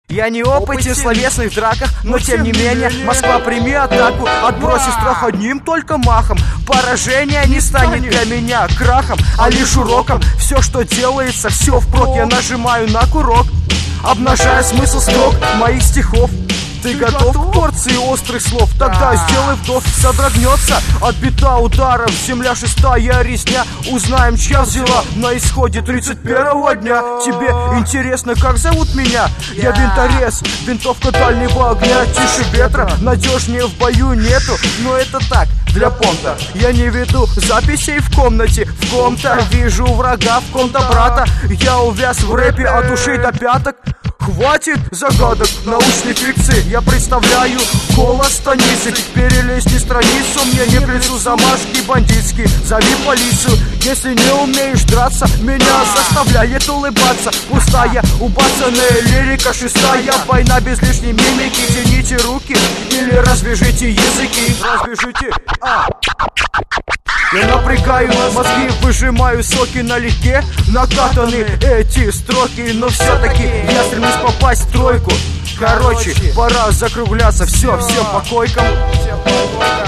Я не опытен в словесных драках, но тем не менее, Москва, прими атаку, отбросив страх одним только махом. Поражение не станет для меня крахом, а лишь уроком. Все, что делается, все впрок. Я нажимаю на курок, обнажая смысл строк моих стихов. Ты готов к порции острых слов? Тогда сделай вдох, содрогнется от бита ударов. Земля шестая резня, узнаем, чья взяла на исходе 31-го дня. Тебе интересно, как зовут меня? Я винторез, винтовка дальнего огня. Тише ветра, надежнее в бою нету. Но это так, для понта. Я не веду записей в комнате. В ком-то вижу врага, в ком-то брата. Я увяз в рэпе от ушей до пяток. Хватит загадок научной фикции. Я представляю голос станицы. Перелезти страницу мне не к лицу. Замашки бандитские, зови полицию. Если не умеешь драться, меня заставляет улыбаться. Пустая, убацанная лирика шестая. Война без лишней мимики. Тяните руки или развяжите языки. Развяжите, Я напрягаю мозги, выжимаю соки налегке. Накатаны эти строки, но все-таки я стремлюсь попасть в тройку. Короче, пора закругляться. Все, всем по койкам.